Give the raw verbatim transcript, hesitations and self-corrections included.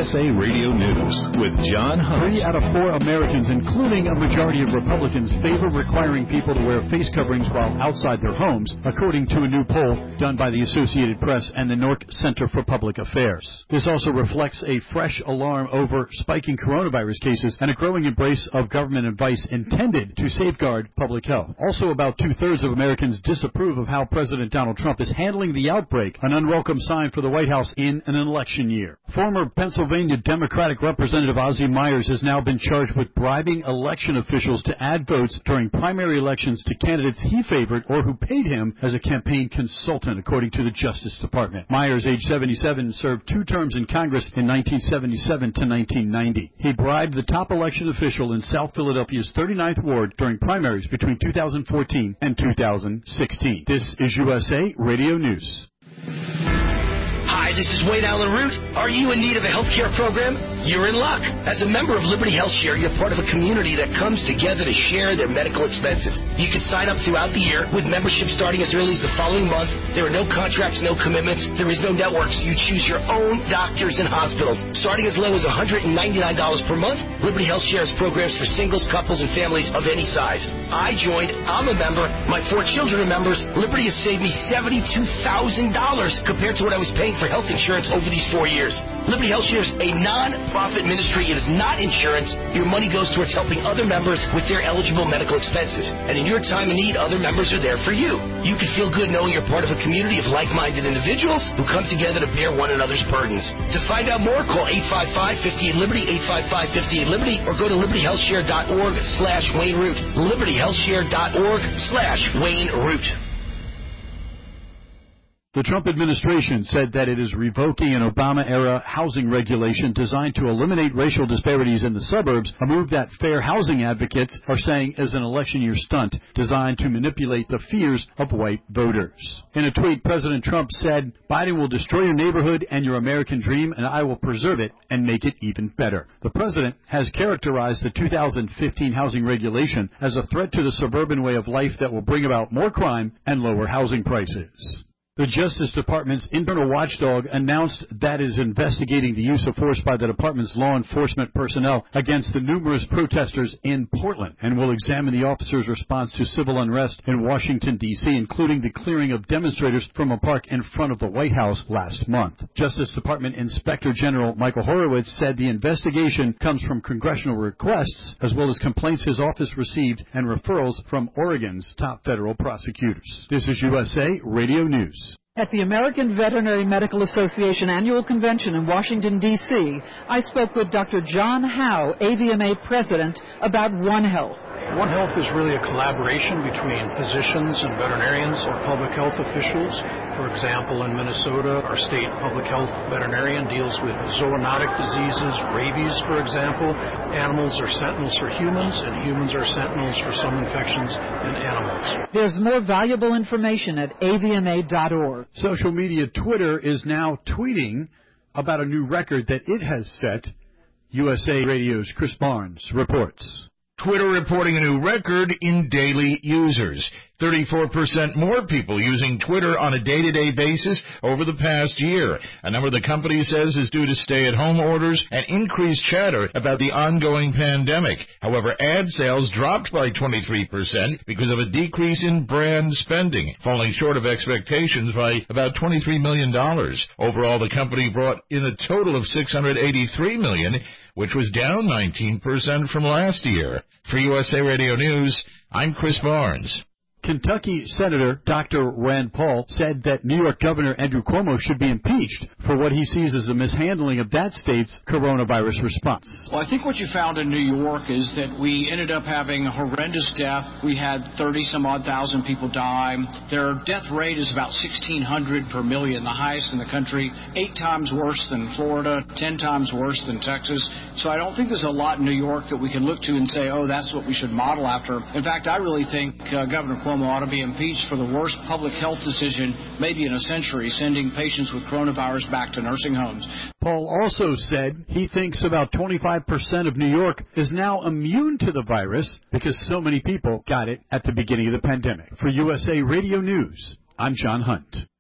S A Radio News with John Hunt. Three out of four Americans, including a majority of Republicans, favor requiring people to wear face coverings while outside their homes, according to a new poll done by the Associated Press and the Nork Center for Public Affairs. This also reflects a fresh alarm over spiking coronavirus cases and a growing embrace of government advice intended to safeguard public health. Also, about two-thirds of Americans disapprove of how President Donald Trump is handling the outbreak, an unwelcome sign for the White House in an election year. Former Pennsylvania Democratic Representative Ozzie Myers has now been charged with bribing election officials to add votes during primary elections to candidates he favored or who paid him as a campaign consultant, according to the Justice Department. Myers, age seventy-seven, served two terms in Congress in nineteen seventy-seven to nineteen ninety. He bribed the top election official in South Philadelphia's thirty-ninth Ward during primaries between two thousand fourteen and two thousand sixteen. This is U S A Radio News. Hi, this is Wayne Allen Root. Are you in need of a health care program? You're in luck. As a member of Liberty Health Share, you're part of a community that comes together to share their medical expenses. You can sign up throughout the year with membership starting as early as the following month. There are no contracts, no commitments. There is no network, so you choose your own doctors and hospitals. Starting as low as one hundred ninety-nine dollars per month, Liberty Health Share has programs for singles, couples, and families of any size. I joined. I'm a member. My four children are members. Liberty has saved me seventy-two thousand dollars compared to what I was paying for health insurance over these four years. Liberty Health Share is a non-profit ministry. It is not insurance. Your money goes towards helping other members with their eligible medical expenses. And in your time of need, other members are there for you. You can feel good knowing you're part of a community of like-minded individuals who come together to bear one another's burdens. To find out more, call eight five five, five eight Liberty, eight five five, five eight Liberty, or go to liberty health share dot org slash Wayne Root. liberty health share dot org slash Wayne Root. The Trump administration said that it is revoking an Obama-era housing regulation designed to eliminate racial disparities in the suburbs, a move that fair housing advocates are saying is an election year stunt designed to manipulate the fears of white voters. In a tweet, President Trump said, "Biden will destroy your neighborhood and your American dream, and I will preserve it and make it even better." The president has characterized the two thousand fifteen housing regulation as a threat to the suburban way of life that will bring about more crime and lower housing prices. The Justice Department's internal watchdog announced that it is investigating the use of force by the department's law enforcement personnel against the numerous protesters in Portland and will examine the officers' response to civil unrest in Washington, D C, including the clearing of demonstrators from a park in front of the White House last month. Justice Department Inspector General Michael Horowitz said the investigation comes from congressional requests as well as complaints his office received and referrals from Oregon's top federal prosecutors. This is U S A Radio News. At the American Veterinary Medical Association Annual Convention in Washington, D C, I spoke with Doctor John Howe, A V M A President, about One Health. One Health is really a collaboration between physicians and veterinarians or public health officials. For example, in Minnesota, our state public health veterinarian deals with zoonotic diseases, rabies, for example. Animals are sentinels for humans, and humans are sentinels for some infections in animals. There's more valuable information at A V M A dot org. Social media Twitter is now tweeting about a new record that it has set. U S A Radio's Chris Barnes reports. Twitter reporting a new record in daily users. thirty-four percent more people using Twitter on a day-to-day basis over the past year. A number the company says is due to stay-at-home orders and increased chatter about the ongoing pandemic. However, ad sales dropped by twenty-three percent because of a decrease in brand spending, falling short of expectations by about twenty-three million dollars. Overall, the company brought in a total of six hundred eighty-three million dollars, which was down nineteen percent from last year. For U S A Radio News, I'm Chris Barnes. Kentucky Senator Doctor Rand Paul said that New York Governor Andrew Cuomo should be impeached for what he sees as a mishandling of that state's coronavirus response. Well, I think what you found in New York is that we ended up having a horrendous death. We had thirty-some-odd thousand people die. Their death rate is about sixteen hundred per million, the highest in the country, eight times worse than Florida, ten times worse than Texas. So I don't think there's a lot in New York that we can look to and say, oh, that's what we should model after. In fact, I really think uh, Governor Cuomo ought to be impeached for the worst public health decision maybe in a century, sending patients with coronavirus back to nursing homes. Paul also said he thinks about twenty-five percent of New York is now immune to the virus because so many people got it at the beginning of the pandemic. For U S A Radio News, I'm John Hunt.